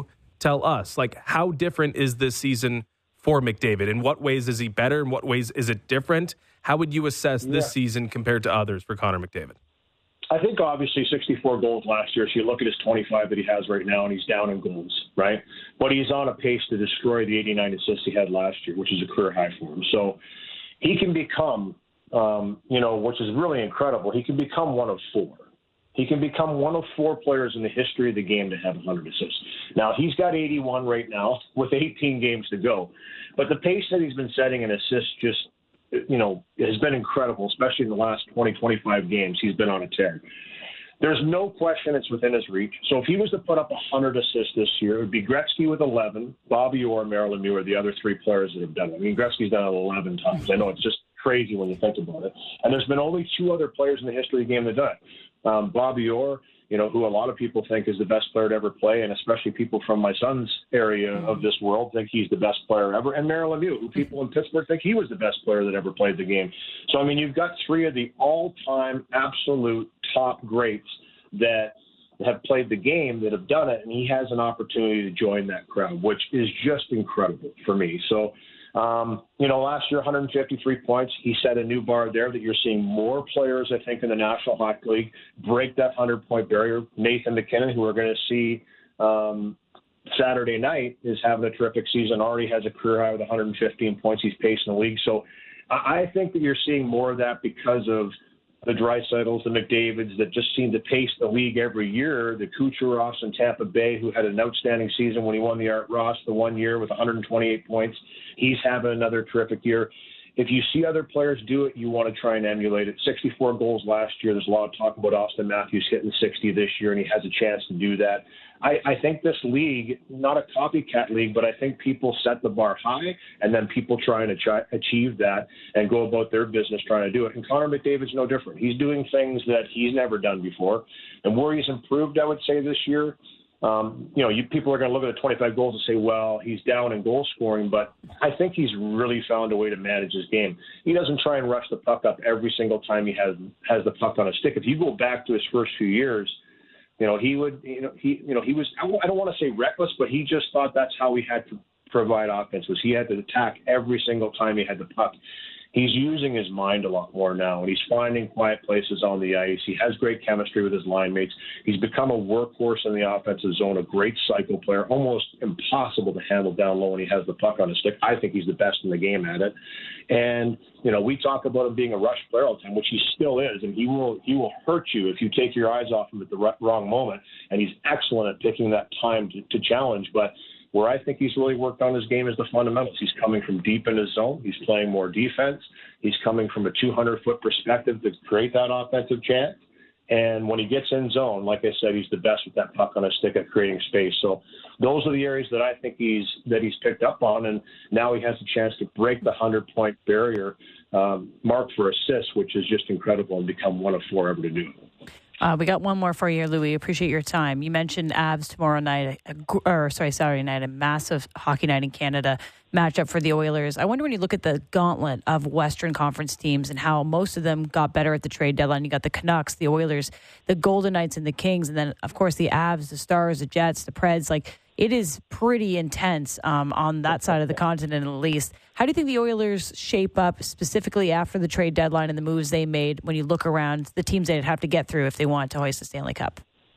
tell us, like, how different is this season for McDavid? In what ways is he better? In what ways is it different? How would you assess this yeah. season compared to others for Connor McDavid? I think obviously sixty-four goals last year. So you look at his twenty-five that he has right now, and he's down in goals, right? But he's on a pace to destroy the eighty-nine assists he had last year, which is a career high for him. So he can become, um, you know, which is really incredible. He can become one of four. He can become one of four players in the history of the game to have one hundred assists. Now, he's got eighty-one right now with eighteen games to go. But the pace that he's been setting in assists just, you know, has been incredible, especially in the last twenty, twenty-five games. He's been on a tear. There's no question it's within his reach. So if he was to put up one hundred assists this year, it would be Gretzky with eleven, Bobby Orr, Mario Lemieux are the other three players that have done it. I mean, Gretzky's done it eleven times. I know it's just crazy when you think about it. And there's been only two other players in the history of the game that have done it. Um, Bobby Orr, you know, who a lot of people think is the best player to ever play, and especially people from my son's area of this world think he's the best player ever, and Mario Lemieux, who people in Pittsburgh think he was the best player that ever played the game. So, I mean, you've got three of the all-time absolute top greats that have played the game that have done it, and he has an opportunity to join that crowd, which is just incredible for me. So, Um, you know, last year, one hundred fifty-three points. He set a new bar there that you're seeing more players, I think, in the National Hockey League break that one hundred-point barrier. Nathan McKinnon, who we're going to see um, Saturday night, is having a terrific season, already has a career high with one hundred fifteen points. He's pacing the league. So I think that you're seeing more of that because of the Draisaitl's, the McDavids that just seem to pace the league every year. The Kucherovs in Tampa Bay, who had an outstanding season when he won the Art Ross the one year with one hundred twenty-eight points. He's having another terrific year. If you see other players do it, you want to try and emulate it. sixty-four goals last year. There's a lot of talk about Austin Matthews hitting sixty this year, and he has a chance to do that. I, I think this league, not a copycat league, but I think people set the bar high, and then people try and ach- achieve that and go about their business trying to do it. And Connor McDavid's no different. He's doing things that he's never done before. And where he's improved, I would say, this year, Um, you know, you, people are going to look at the twenty-five goals and say, well, he's down in goal scoring, but I think he's really found a way to manage his game. He doesn't try and rush the puck up every single time he has has the puck on a stick. If you go back to his first few years, you know, he would, you know, he, you know, he was, I don't want to say reckless, but he just thought that's how he had to provide offense, was he had to attack every single time he had the puck. He's using his mind a lot more now, and he's finding quiet places on the ice. He has great chemistry with his line mates. He's become a workhorse in the offensive zone, a great cycle player, almost impossible to handle down low when he has the puck on his stick. I think he's the best in the game at it. And, you know, we talk about him being a rush player all the time, which he still is, and he will he will hurt you if you take your eyes off him at the wrong moment. And he's excellent at picking that time to, to challenge, but where I think he's really worked on his game is the fundamentals. He's coming from deep in his zone. He's playing more defense. He's coming from a two hundred foot perspective to create that offensive chance. And when he gets in zone, like I said, he's the best with that puck on his stick at creating space. So those are the areas that I think he's that he's picked up on. And now he has the chance to break the one hundred-point barrier um, mark for assists, which is just incredible, and become one of four ever to do it. Uh, we got one more for you, Louis. Appreciate your time. You mentioned Avs tomorrow night, a, or sorry, Saturday night, a massive hockey night in Canada matchup for the Oilers. I wonder when you look at the gauntlet of Western Conference teams and how most of them got better at the trade deadline. You got the Canucks, the Oilers, the Golden Knights, and the Kings, and then of course the Avs, the Stars, the Jets, the Preds. Like, it is pretty intense um, on that side of the continent, at least. How do you think the Oilers shape up specifically after the trade deadline and the moves they made when you look around the teams they'd have to get through if they want to hoist the Stanley Cup?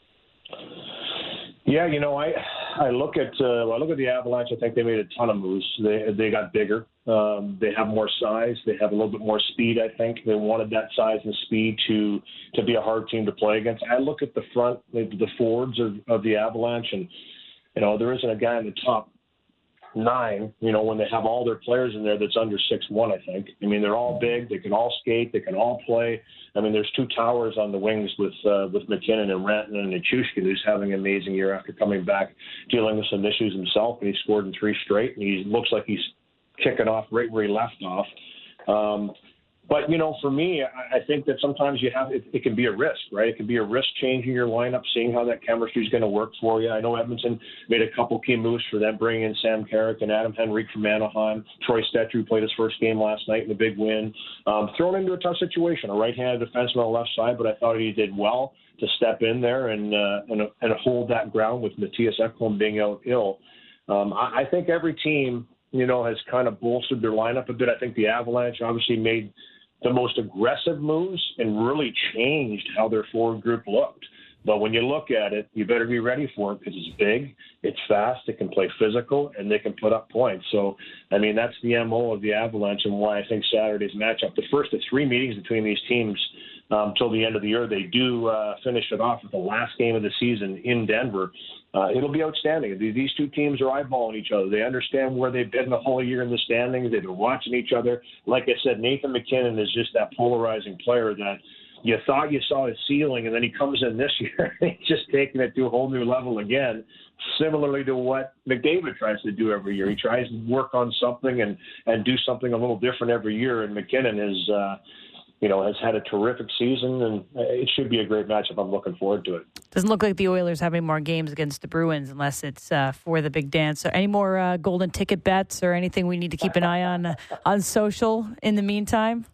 Yeah, you know, I I look at uh, I look at the Avalanche. I think they made a ton of moves. They they got bigger. Um, they have more size. They have a little bit more speed. I think they wanted that size and speed to to be a hard team to play against. I look at the front, the, the forwards of, of the Avalanche, and you know, there isn't a guy in the top nine, you know, when they have all their players in there that's under six one, I think. I mean, they're all big. They can all skate. They can all play. I mean, there's two towers on the wings with uh, with McKinnon and Rantanen and Nichushkin, who's having an amazing year after coming back, dealing with some issues himself, and he scored in three straight, and he looks like he's kicking off right where he left off. Um, But, you know, for me, I think that sometimes you have, it, it can be a risk, right? It can be a risk changing your lineup, seeing how that chemistry is going to work for you. I know Edmonton made a couple key moves for them, bringing in Sam Carrick and Adam Henrique from Anaheim. Troy Stetcher, who played his first game last night in the big win. Um, thrown into a tough situation, a right-handed defenseman on the left side, but I thought he did well to step in there and uh, and, and hold that ground with Matthias Ekholm being out ill. Um, I, I think every team, you know, has kind of bolstered their lineup a bit. I think the Avalanche obviously made the most aggressive moves and really changed how their forward group looked. But when you look at it, you better be ready for it because it's big, it's fast, it can play physical, and they can put up points. So, I mean, that's the M O of the Avalanche and why I think Saturday's matchup, the first of three meetings between these teams um, till the end of the year, they do uh, finish it off with the last game of the season in Denver. Uh, it'll be outstanding. These two teams are eyeballing each other. They understand where they've been the whole year in the standings. They've been watching each other. Like I said, Nathan MacKinnon is just that polarizing player that you thought you saw his ceiling, and then he comes in this year and he's just taking it to a whole new level again, similarly to what McDavid tries to do every year. He tries to work on something and, and do something a little different every year, and MacKinnon is uh, – you know, has had a terrific season, and it should be a great matchup. I'm looking forward to it. Doesn't look like the Oilers have any more games against the Bruins unless it's uh, for the big dance. So any more uh, golden ticket bets or anything we need to keep an eye on uh, on social in the meantime?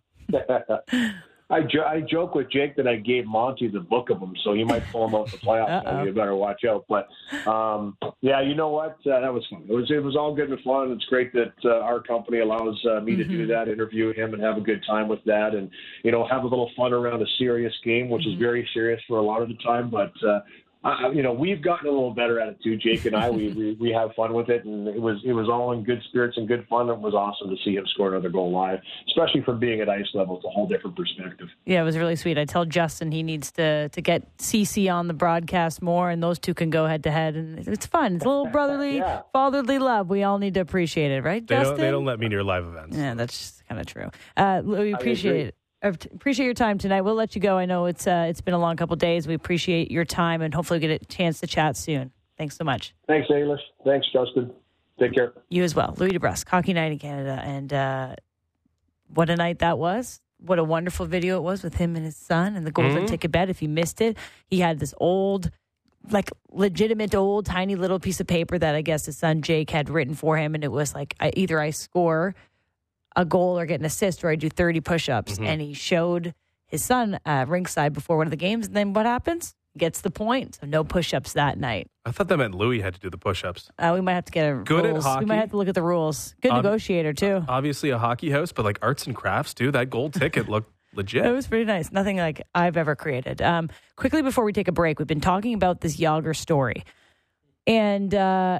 I, jo- I joke with Jake that I gave Monty the book of them, so he might pull them out the playoffs. So you better watch out. But um, yeah, you know what? Uh, that was fun. It was it was all good and fun. It's great that uh, our company allows uh, me mm-hmm. to do that, interview him, and have a good time with that, and you know, have a little fun around a serious game, which mm-hmm. is very serious for a lot of the time, but. Uh, Uh, you know, we've gotten a little better at it too, Jake and I. We, we we have fun with it, and it was it was all in good spirits and good fun. It was awesome to see him score another goal live, especially from being at ice level. It's a whole different perspective. Yeah, it was really sweet. I tell Justin he needs to to get C C on the broadcast more, and those two can go head to head, and it's fun. It's a little brotherly, yeah. fatherly love. We all need to appreciate it, right, they Justin? Don't, they don't let me near live events. Yeah, that's kind of true. Uh, we appreciate it. Appreciate your time tonight. We'll let you go. I know it's uh, it's been a long couple of days. We appreciate your time and hopefully get a chance to chat soon. Thanks so much. Thanks, Ailish. Thanks, Justin. Take care. You as well. Louis DeBrusk, Hockey Night in Canada. And uh, what a night that was. What a wonderful video it was with him and his son and the golden mm-hmm. ticket bet. If you missed it, he had this old, like legitimate old tiny little piece of paper that I guess his son Jake had written for him. And it was like, I, either I score a goal or get an assist or I do thirty push-ups. Mm-hmm. And he showed his son uh, ringside before one of the games. And then what happens? Gets the point. So no push-ups that night. I thought that meant Louis had to do the push-ups. Uh, we might have to get a Good rules. at hockey. We might have to look at the rules. Good Ob- negotiator, too. Obviously a hockey house, but like arts and crafts, too. That gold ticket looked legit. It was pretty nice. Nothing like I've ever created. Um, quickly before we take a break, we've been talking about this Jágr story. And... Uh,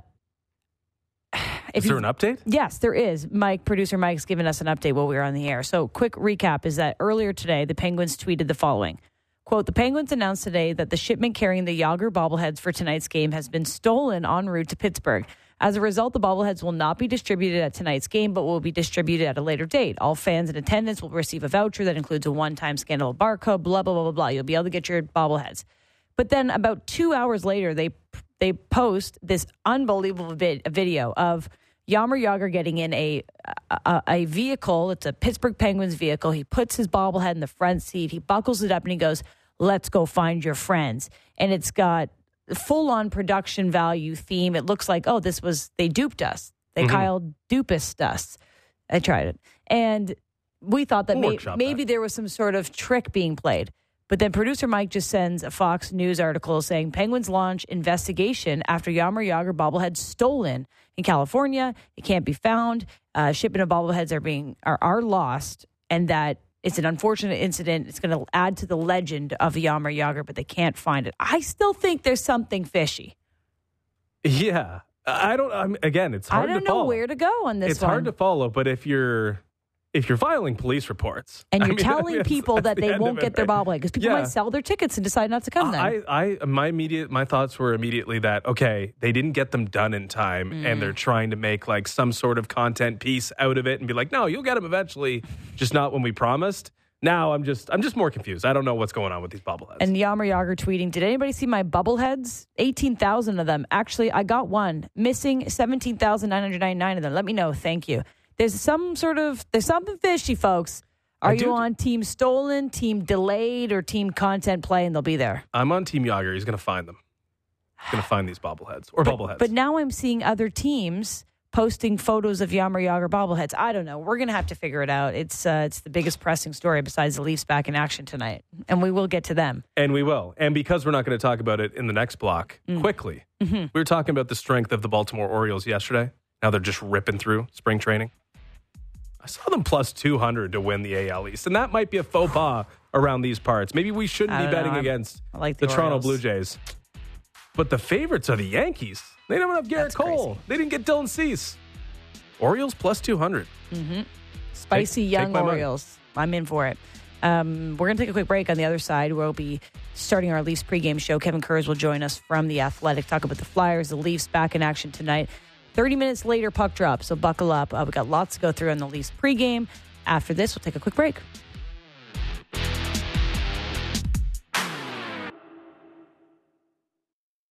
Is there an update? Yes, there is. Mike, producer Mike's given us an update while we were on the air. So quick recap is that earlier today, the Penguins tweeted the following. Quote, the Penguins announced today that the shipment carrying the Jágr bobbleheads for tonight's game has been stolen en route to Pittsburgh. As a result, the bobbleheads will not be distributed at tonight's game, but will be distributed at a later date. All fans in attendance will receive a voucher that includes a one-time scannable barcode, blah, blah, blah, blah, blah. You'll be able to get your bobbleheads. But then about two hours later, they they post this unbelievable vid- video of Jaromir Jágr getting in a, a a vehicle. It's a Pittsburgh Penguins vehicle. He puts his bobblehead in the front seat. He buckles it up and he goes, let's go find your friends. And it's got full-on production value theme. It looks like, oh, this was, they duped us. They mm-hmm. Kyle Dupist us. I tried it. And we thought that may, maybe that. there was some sort of trick being played. But then producer Mike just sends a Fox News article saying Penguins launch investigation after Jaromir Jágr bobblehead stolen in California. It can't be found. Uh, shipment of bobbleheads are being are, are lost, and that it's an unfortunate incident. It's going to add to the legend of Jaromir Jágr, but they can't find it. I still think there's something fishy. Yeah, I don't. I'm, again, it's hard. I don't to know follow. where to go on this. It's one. hard to follow, but if you're. If you're filing police reports... And you're I mean, telling that's, people that's that the they won't get it, their right? bobblehead because people yeah. might sell their tickets and decide not to come then. I, I, my immediate, my thoughts were immediately that, okay, they didn't get them done in time mm. and they're trying to make like some sort of content piece out of it and be like, no, you'll get them eventually, just not when we promised. Now I'm just, I'm just more confused. I don't know what's going on with these bobbleheads. And Jaromir Jágr tweeting, did anybody see my bubbleheads? eighteen thousand of them. Actually, I got one. Missing seventeen thousand nine hundred ninety-nine of them. Let me know. Thank you. There's some sort of, there's something fishy, folks. Are I you do- on team stolen, team delayed, or team content play, and they'll be there? I'm on Team Yager. He's going to find them. He's going to find these bobbleheads or but, bubbleheads. But now I'm seeing other teams posting photos of Jaromir Jagr bobbleheads. I don't know. We're going to have to figure it out. It's uh, it's the biggest pressing story besides the Leafs back in action tonight. And we will get to them. And we will. And because we're not going to talk about it in the next block, Mm. quickly, Mm-hmm. we were talking about the strength of the Baltimore Orioles yesterday. Now they're just ripping through spring training. I saw them plus two hundred to win the A L East. And that might be a faux pas around these parts. Maybe we shouldn't I be don't know. betting I'm- against I like the, the Toronto Orioles. Blue Jays. But the favorites are the Yankees. They don't have Garrett That's Cole. crazy. They didn't get Dylan Cease. Orioles plus two hundred. Spicy Take- young take my money. Orioles. I'm in for it. Um, we're going to take a quick break. On the other side, we'll be starting our Leafs pregame show. Kevin Kurz will join us from The Athletic, talk about the Flyers, the Leafs back in action tonight. thirty minutes later, puck drop, so buckle up. Uh, we've got lots to go through on the Leafs pregame. After this, we'll take a quick break.